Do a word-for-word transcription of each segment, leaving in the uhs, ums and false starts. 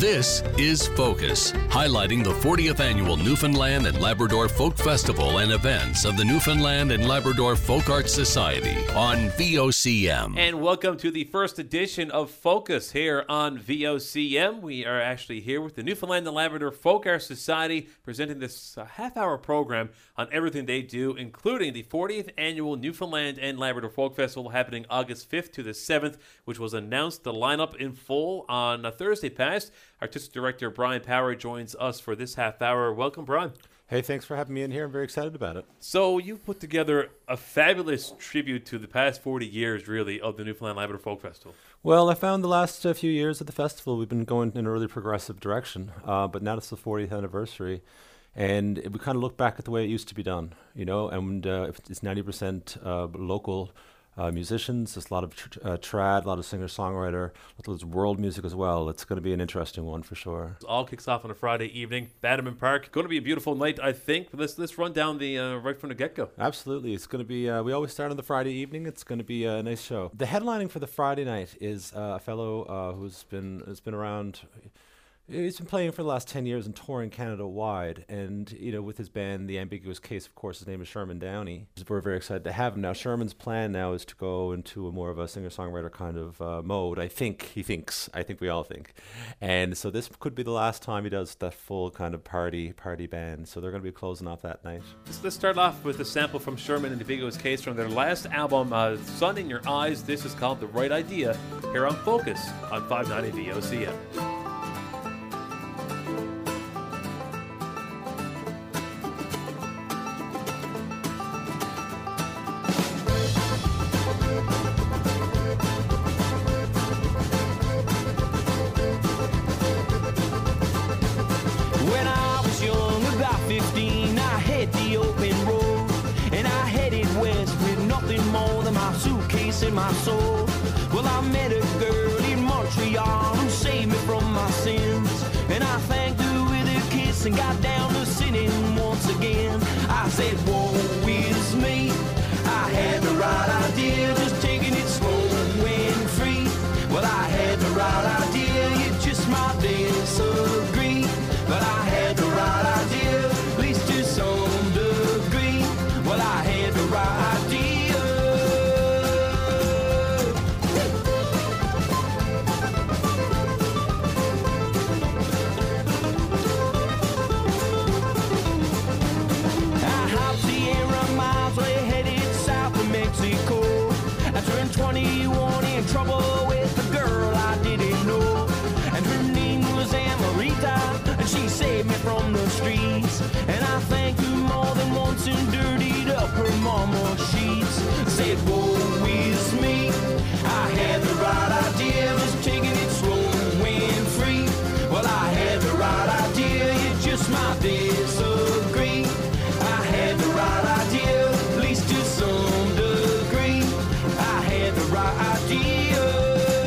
This is Focus, highlighting the fortieth Annual Newfoundland and Labrador Folk Festival and events of the Newfoundland and Labrador Folk Arts Society on V O C M. And welcome to the first edition of Focus here on V O C M. We are actually here with the Newfoundland and Labrador Folk Arts Society presenting this uh, half-hour program on everything they do, including the fortieth Annual Newfoundland and Labrador Folk Festival happening August fifth to the seventh, which was announced the lineup in full on uh, Thursday past. Artistic Director Brian Power joins us for this half hour. Welcome, Brian. Hey, thanks for having me in here. I'm very excited about it. So you put together a fabulous tribute to the past forty years, really, of the Newfoundland Labrador Folk Festival. Well, I found the last uh, few years of the festival, we've been going in a really progressive direction, uh, but now it's the fortieth anniversary. And it, we kind of look back at the way it used to be done, you know, and uh, it's ninety percent uh, local Uh, musicians. There's a lot of tr- uh, trad, a lot of singer-songwriter, a lot of world music as well. It's going to be an interesting one for sure. It all kicks off on a Friday evening, Bannerman Park. Going to be a beautiful night, I think. Let's let's run down the uh, right from the get-go. Absolutely. It's going to be, uh, we always start on the Friday evening. It's going to be a nice show. The headlining for the Friday night is uh, a fellow uh, who's been has been around. He's been playing for the last ten years and touring Canada-wide, and, you know, with his band, The Ambiguous Case, of course, his name is Sherman Downey. We're very excited to have him. Now, Sherman's plan now is to go into a more of a singer-songwriter kind of uh, mode, I think he thinks. I think we all think. And so this could be the last time he does that full kind of party, party band. So they're going to be closing off that night. Let's, let's start off with a sample from Sherman and Ambiguous Case from their last album, uh, Sun in Your Eyes. This is called The Right Idea, here on Focus on five ninety V O C M. In my soul, well, I met a girl in Montreal who saved me from my sins, and I thanked her with a kiss and got down to sinning once again. I said, woe is me, I had the right idea, just taking it slow and free. Well, I had the right idea, you just might disagree, but I had the right idea, at least to some degree. Well, I had the right idea. twenty-one in trouble with a girl I didn't know, and her name was Amarita, and she saved me from the streets, and I thanked her more than once and dirtied up her mama's sheets. Said, woe is me, I had the right idea, just taking it slow and free. Well, I had the right idea, you just might disagree. I had the right idea, at least to some degree. I had the right idea.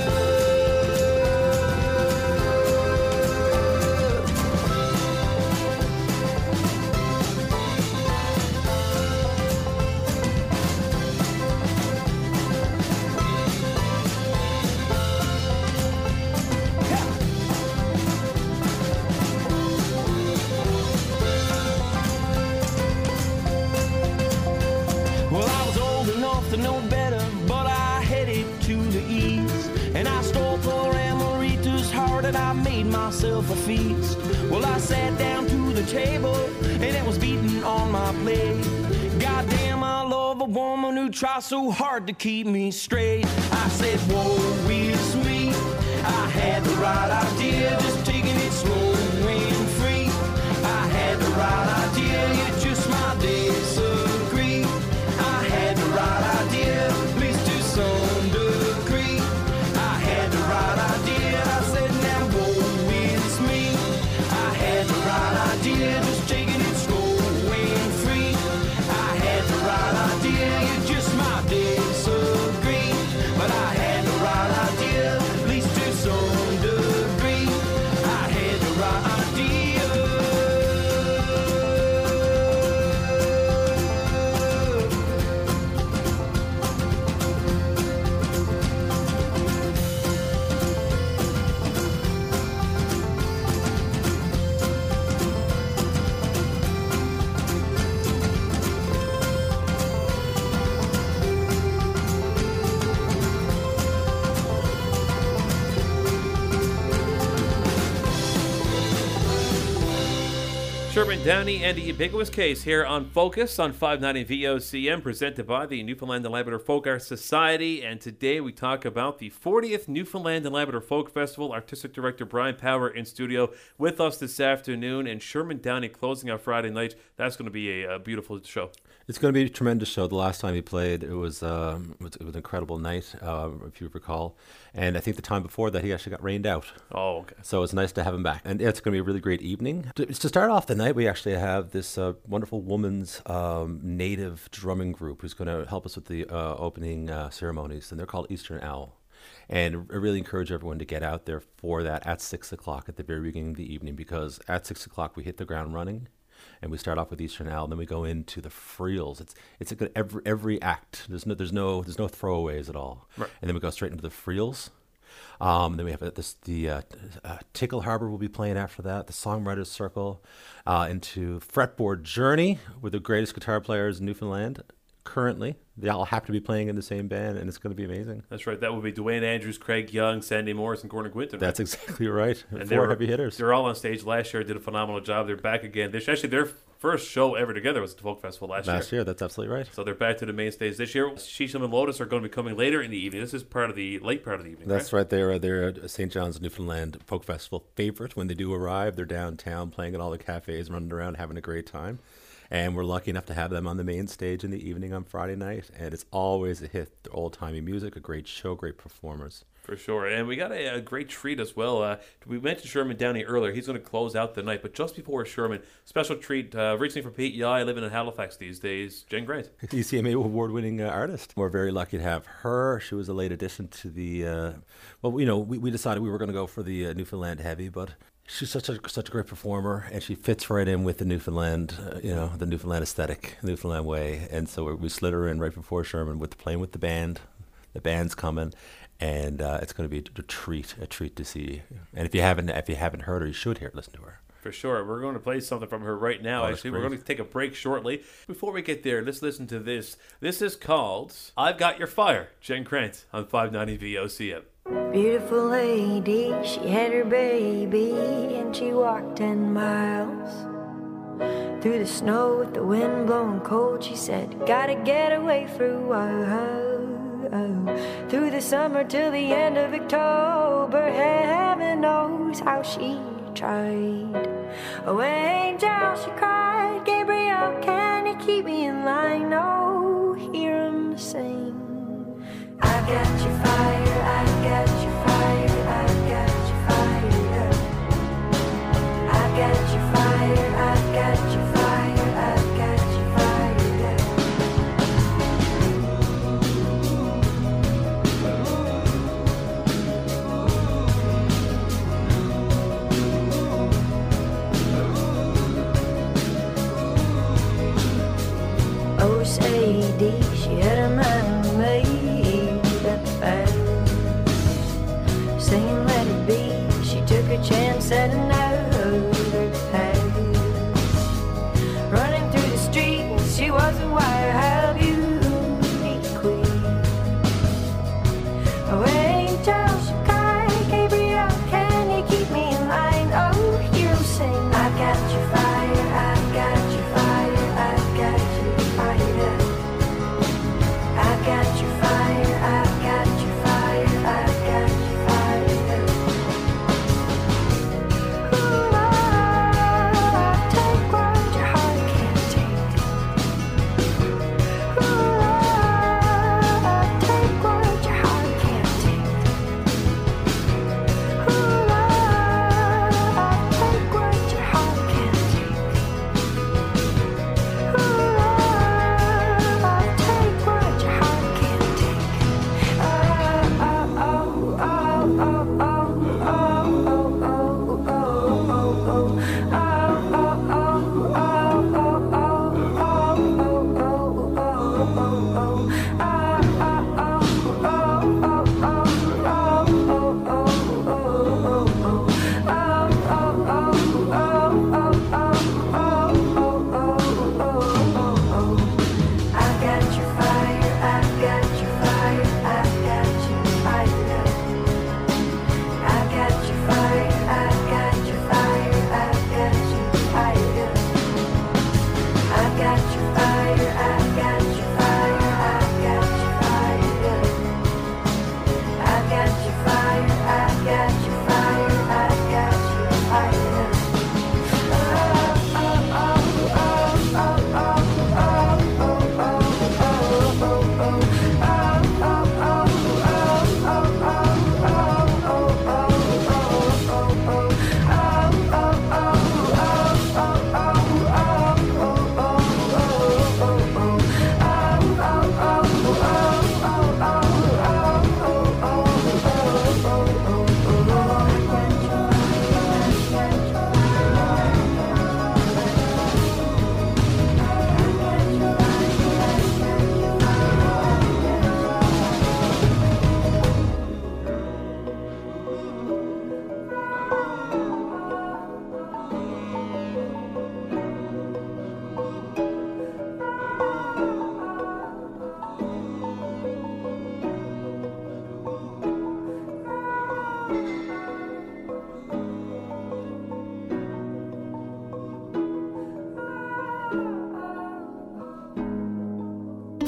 Well, I was old enough to know better, but I headed to the east, and I stole poor Amarita's heart and I made myself a feast. Well, I sat down to the table and it was beating on my plate. Goddamn, I love a woman who tries so hard to keep me straight. I said, woe is me, I had the right idea, just taking it slow and free. I had the right idea, you just might disagree. I had the right idea, at least to some degree. I had the right idea, I said, now woe is me. I had the right idea, just taking it slow and free. I had the right idea, you just might disagree. But I had the right idea, at least to some degree. Sherman Downey and the Ubiquitous Case here on Focus on five ninety V O C M, presented by the Newfoundland and Labrador Folk Arts Society. And today we talk about the fortieth Newfoundland and Labrador Folk Festival. Artistic Director Brian Power in studio with us this afternoon, and Sherman Downey closing out Friday night. That's going to be a, a beautiful show. It's going to be a tremendous show. The last time he played, it was, um, it was, it was an incredible night, uh, if you recall. And I think the time before that, he actually got rained out. Oh, okay. So it's nice to have him back. And yeah, it's going to be a really great evening. To, to start off the night, we actually have this uh, wonderful woman's um, native drumming group who's going to help us with the uh, opening uh, ceremonies. And they're called Eastern Owl. And I really encourage everyone to get out there for that at six o'clock at the very beginning of the evening, because at six o'clock we hit the ground running. And we start off with Eastern Owl, and then we go into the Freels. It's it's a good every every act. There's no there's no there's no throwaways at all. Right. And then we go straight into the Freels. Um, then we have uh, this the uh, uh, Tickle Harbor will be playing after that. The Songwriters Circle, uh, into Fretboard Journey with the greatest guitar players in Newfoundland currently. They all happen to be playing in the same band, and it's going to be amazing. That's right. That would be Dwayne Andrews, Craig Young, Sandy Morris, and Gordon Quinton. That's right? exactly right. And Four were, heavy hitters. They were all on stage last year. Did a phenomenal job. They're back again. This actually their first show ever together was at the Folk Festival last, Last year. year, that's absolutely right. So they're back to the main stage this year. Shisham and Lotus are going to be coming later in the evening. This is part of the late part of the evening. That's right. right. They're they're a Saint John's Newfoundland Folk Festival favorite. When they do arrive, they're downtown playing at all the cafes, running around, having a great time. And we're lucky enough to have them on the main stage in the evening on Friday night. And it's always a hit. The old-timey music, a great show, great performers. For sure. And we got a, a great treat as well. Uh, we mentioned Sherman Downey earlier. He's going to close out the night. But just before Sherman, special treat, uh, originally from Pete Yai, living in Halifax these days, Jen Grant. E C M A award-winning uh, artist. We're very lucky to have her. She was a late addition to the, uh, well, you know, we, we decided we were going to go for the uh, Newfoundland heavy, but she's such a such a great performer, and she fits right in with the Newfoundland, uh, you know, the Newfoundland aesthetic, Newfoundland way. And so we, we slid her in right before Sherman with playing with the band. The band's coming, and uh, it's going to be a treat, a treat to see. And if you haven't, if you haven't heard her, you should hear, listen to her. For sure. We're going to play something from her right now, oh, actually. great. We're going to take a break shortly. Before we get there, let's listen to this. This is called I've Got Your Fire, Jen Grant on five ninety V O C M. Beautiful lady, she had her baby, and she walked ten miles through the snow with the wind blowing cold. She said, gotta get away for a while, through the summer till the end of October. Heaven knows how she tried. Oh, angel, she cried, Gabriel, can you keep me in line? Oh, hear him sing. I got your fire, I got your fire, I got your fire. I got your fire, I got your fire, I got your fire. Oh, Sadie, she had a man made. Saying let it be, she took a chance at another path. Running through the streets, she was a wild beauty queen. Oh, angel, she cried, Gabriel, can you keep me in line? Oh, hear him sing. I got your fire, I got your fire, I got your fire. I got your fire, I got your fire, I got your fire. Ooh,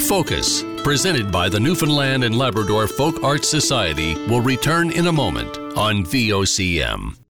Focus, presented by the Newfoundland and Labrador Folk Arts Society, will return in a moment on V O C M.